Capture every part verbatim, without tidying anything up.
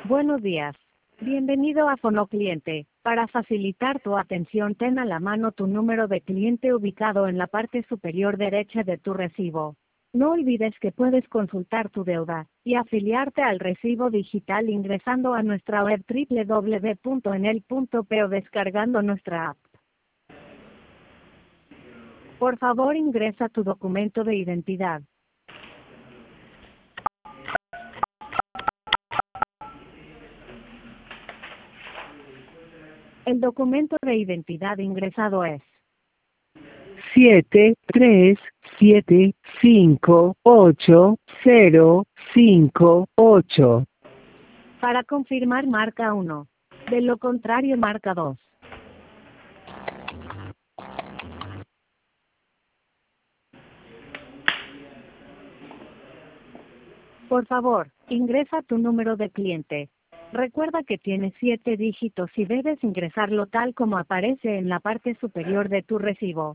Buenos días. Bienvenido a Fonocliente. Para facilitar tu atención, ten a la mano tu número de cliente ubicado en la parte superior derecha de tu recibo. No olvides que puedes consultar tu deuda y afiliarte al recibo digital ingresando a nuestra web doble u doble u doble u punto enel punto pe o descargando nuestra app. Por favor, ingresa tu documento de identidad. El documento de identidad ingresado es siete tres siete cinco ocho cero cinco ocho. Para confirmar, marca uno. De lo contrario, marca dos. Por favor, ingresa tu número de cliente. Recuerda que tiene siete dígitos y debes ingresarlo tal como aparece en la parte superior de tu recibo.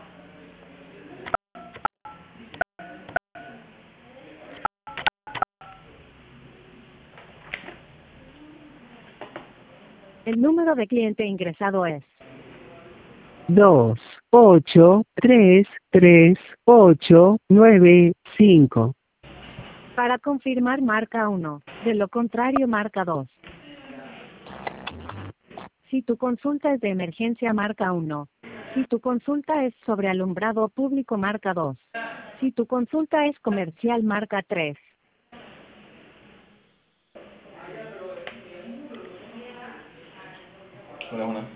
El número de cliente ingresado es dos ocho tres tres ocho nueve cinco. Para confirmar, marca uno. De lo contrario, marca dos. Si tu consulta es de emergencia, marca uno. Si tu consulta es sobre alumbrado público, marca dos. Si tu consulta es comercial, marca tres. Hola, buenas.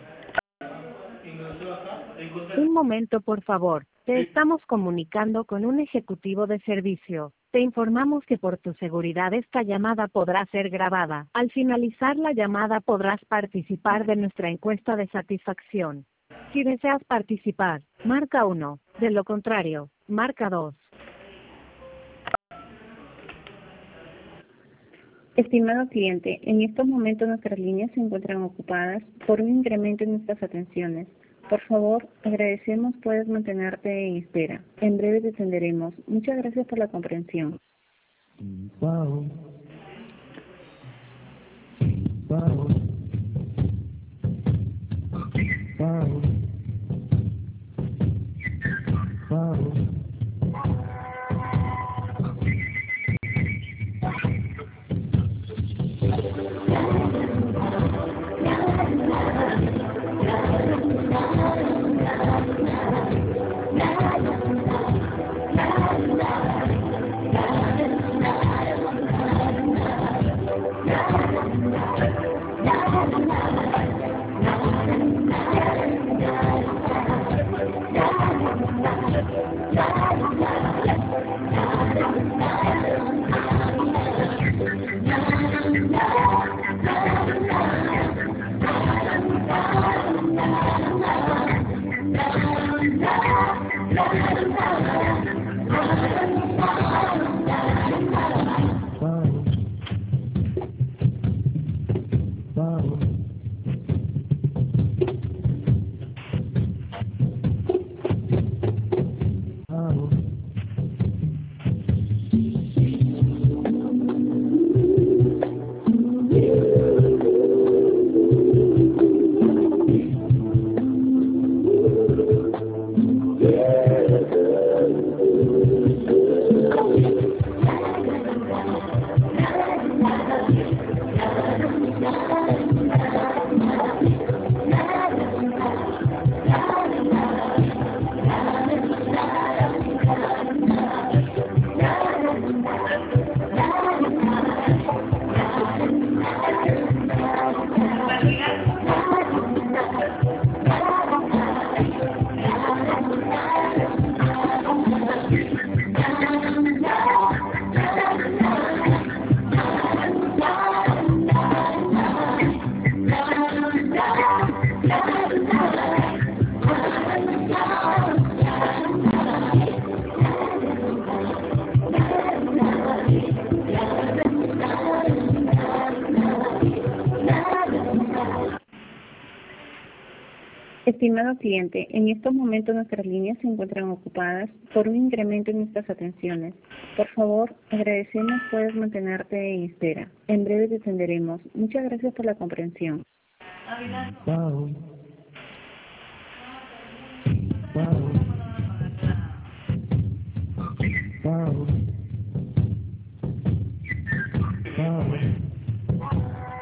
Un momento, por favor. Te estamos comunicando con un ejecutivo de servicio. Te informamos que por tu seguridad esta llamada podrá ser grabada. Al finalizar la llamada podrás participar de nuestra encuesta de satisfacción. Si deseas participar, marca uno. De lo contrario, marca dos. Estimado cliente, en estos momentos nuestras líneas se encuentran ocupadas por un incremento en nuestras atenciones. Por favor, agradecemos puedes mantenerte en espera. En breve te atenderemos. Muchas gracias por la comprensión. Wow. Wow. Wow. Wow. Estimado cliente, en estos momentos nuestras líneas se encuentran ocupadas por un incremento en nuestras atenciones. Por favor, agradecemos puedes mantenerte en espera. En breve te atenderemos. Muchas gracias por la comprensión. Pao. Pao. Pao. Pao.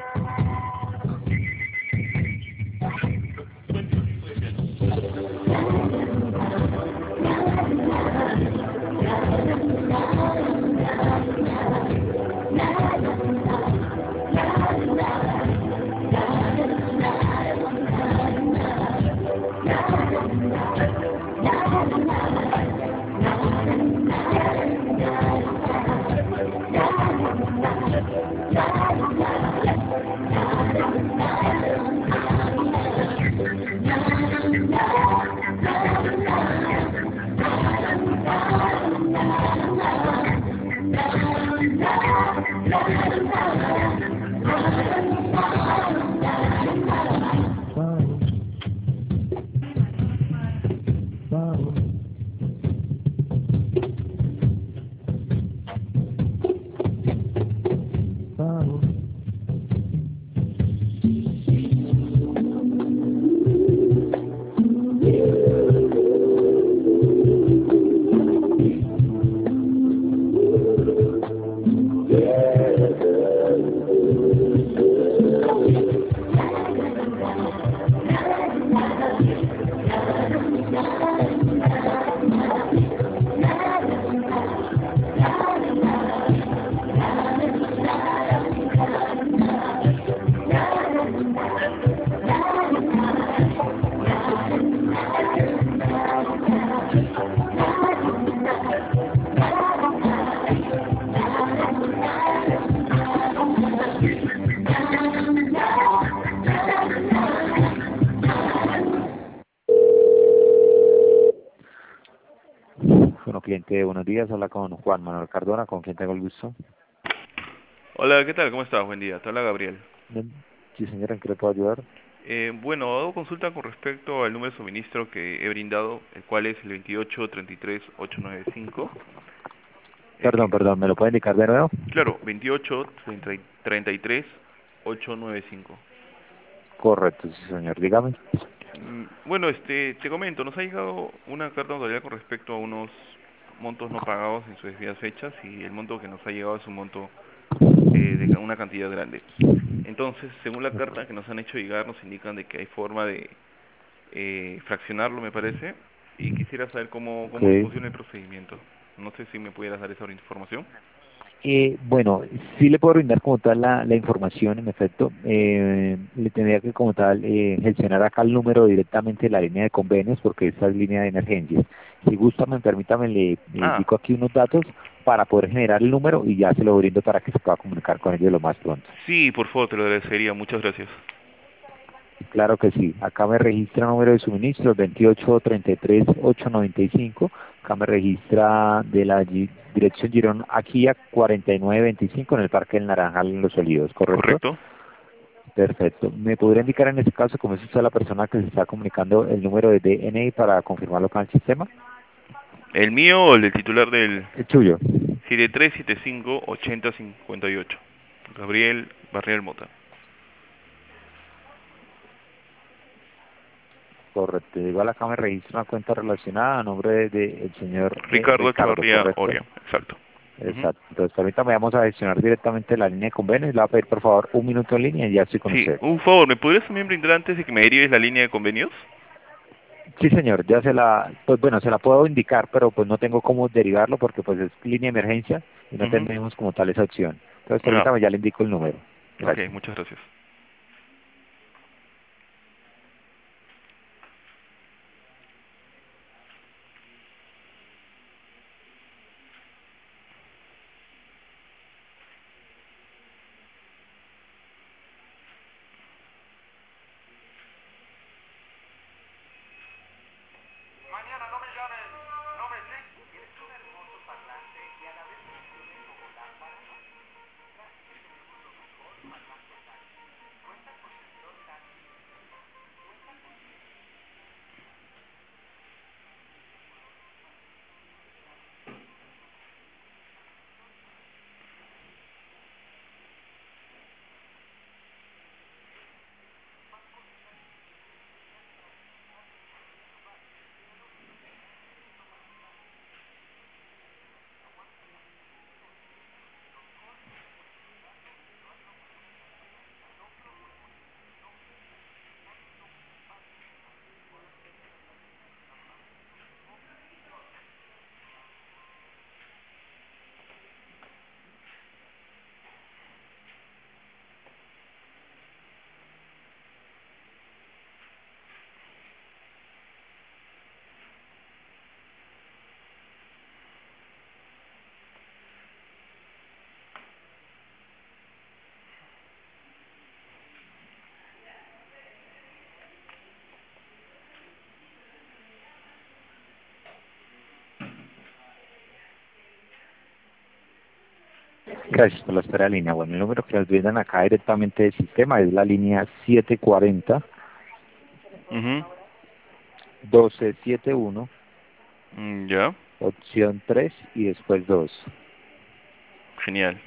Bueno, cliente, buenos días. Habla con Juan Manuel Cardona, con quien tengo el gusto. Hola, ¿qué tal? ¿Cómo estás? Buen día. Te habla Gabriel. Sí, señora, ¿en qué le puedo ayudar? Eh, bueno, hago consulta con respecto al número de suministro que he brindado, el cual es el veintiocho treinta y tres ochocientos noventa y cinco. Perdón, Eh, perdón, ¿me lo puede indicar de nuevo? claro, veintiocho treinta y tres ochocientos noventa y cinco. Correcto, sí, señor, dígame. Mm, Bueno, este, te comento, nos ha llegado una carta de autoridad con respecto a unos montos no pagados en sus debidas fechas y el monto que nos ha llegado es un monto eh, de una cantidad grande. Entonces, según la carta que nos han hecho llegar, nos indican de que hay forma de eh, fraccionarlo, me parece, y quisiera saber cómo, Ok. cómo funciona el procedimiento. No sé si me pudieras dar esa información. Eh, bueno, sí le puedo brindar como tal la, la información, en efecto. Eh, le tendría que como tal eh, gestionar acá el número directamente de la línea de convenios, porque esta es línea de emergencias. Si gusta, me permítame, le, le Ah, indico aquí unos datos para poder generar el número y ya se lo brindo para que se pueda comunicar con ellos lo más pronto. sí, por favor, te lo agradecería. Muchas gracias. Claro que sí. Acá me registra número de suministro veintiocho treinta y tres ochocientos noventa y cinco. Acá me registra de la Gi- dirección Girón aquí a cuarenta y nueve veinticinco en el Parque del Naranjal en Los Olivos, ¿correcto? ¿Correcto? Perfecto. ¿Me podría indicar en este caso, como es usted la persona que se está comunicando, el número de D N I para confirmarlo con el sistema? ¿El mío o el del titular del El suyo. siete tres siete cinco ochenta cincuenta y ocho? Gabriel Barrial Mota. Correcto. Igual acá me registra una cuenta relacionada a nombre del de, el señor eh, Ricardo Ricardo, Echavarría ¿correcto? Oria, exacto. Ujú. Exacto. Entonces, permítame, vamos a gestionar directamente la línea de convenios. Le voy a pedir, por favor, un minuto en línea y ya estoy con Sí, usted. un favor, ¿me podrías también brindar antes de que me derives la línea de convenios? Sí, señor, ya se la, pues bueno, se la puedo indicar, pero pues no tengo cómo derivarlo porque pues es línea de emergencia y no Ujú. tenemos como tal esa opción. Entonces, Ah, permítame, ya le indico el número. ok, Gracias. muchas gracias. Gracias por la espera de línea. Bueno, el número que nos brindan acá directamente del sistema es la línea siete cuarenta, Mhm. doce setenta y uno, Mm, ya, opción tres y después dos. genial.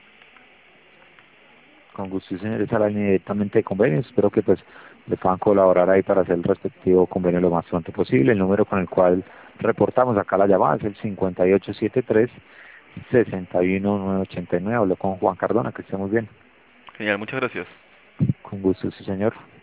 Con gusto, señores, a la línea directamente de convenios. Espero que pues le puedan colaborar ahí para hacer el respectivo convenio lo más pronto posible. El número con el cual reportamos acá la llamada es el cincuenta y ocho setenta y tres, sesenta y uno novecientos ochenta y nueve. Hablo con Juan Cardona, que esté muy bien. Genial, muchas gracias. Con gusto, sí, señor.